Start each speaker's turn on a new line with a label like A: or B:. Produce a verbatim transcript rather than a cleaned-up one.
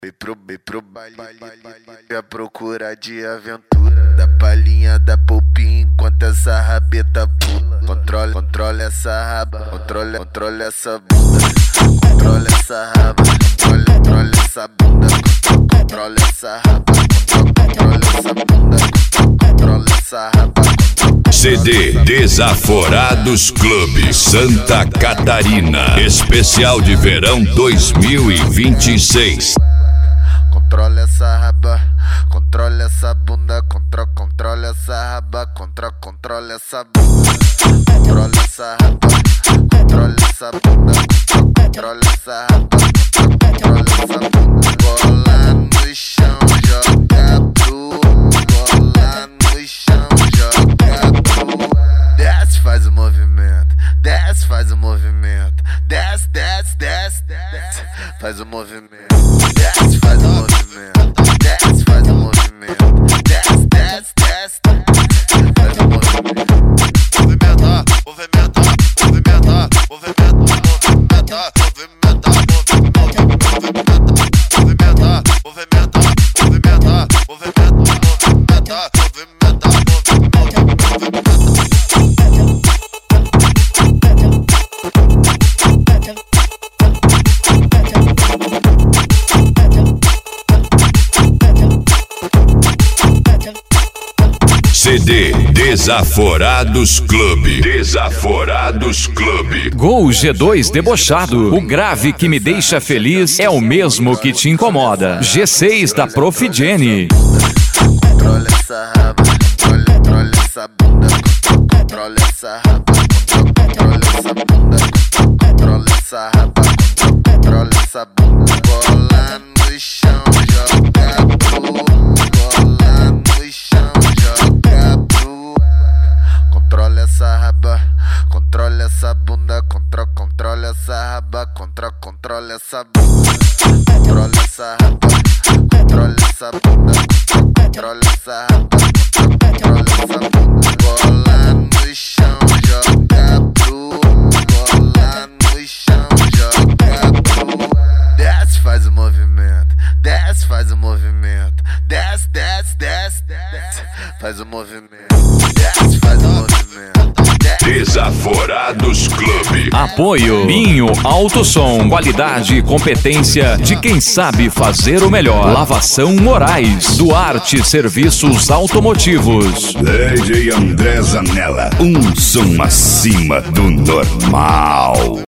A: Fui pro, fui pro baile, a procura de aventura. Da palhinha da polpinha enquanto essa rabeta pula. Controla, controla essa raba, controla, controla essa bunda. Controla essa raba, controla, controla essa bunda. Controla essa raba, controla essa bunda. Controla essa raba.
B: C D Desaforados Clube Santa Catarina, especial de verão dois mil e vinte e seis.
A: Controla essa raba, controla essa bunda, controla, controla essa raba, controla, controla essa bunda, controla essa raba, controla essa bunda, controla essa raba, controla essa bunda. Bola no chão, joga pro, bola no chão, joga pro. Desce, faz o movimento, desce, faz o movimento, desce, desce, desce, desce, faz o movimento, desce, faz o movimento. Desce, faz o movimento. Desce, desce, desce, faz o movimento.
C: Movimentar, movimentar, movimentar, movimentar, movimentar, movimentar, movimentar, movimentar, movimentar, movimentar, movimentar,
B: C D Desaforados Clube. Desaforados Clube.
D: Gol G dois debochado. O grave que me deixa feliz é o mesmo que te incomoda. G seis da Prof Jenny.
A: Controla essa raba, controla, controla essa bunda, controla essa raba, controla essa bunda, controla essa raba, controla essa bunda. Bola no chão, joga pro, bola no chão, joga pro. Controla essa raba, controla essa bunda, controla, controla essa raba, controla, controla essa bunda, controla essa raba, controla essa bunda, controla essa raba, controla essa bunda. Bola no chão, joga pro, bola no chão, joga pro. Desce, faz o movimento, desce, faz o movimento, desce, desce, desce, desce, faz o movimento, desce, faz o movimento.
B: Desaforados Clube.
D: Apoio Binho Alto Som. Qualidade e competência de quem sabe fazer o melhor. Lavação Moraes. Duarte Serviços Automotivos.
B: D J André Zanella. Um som acima do normal.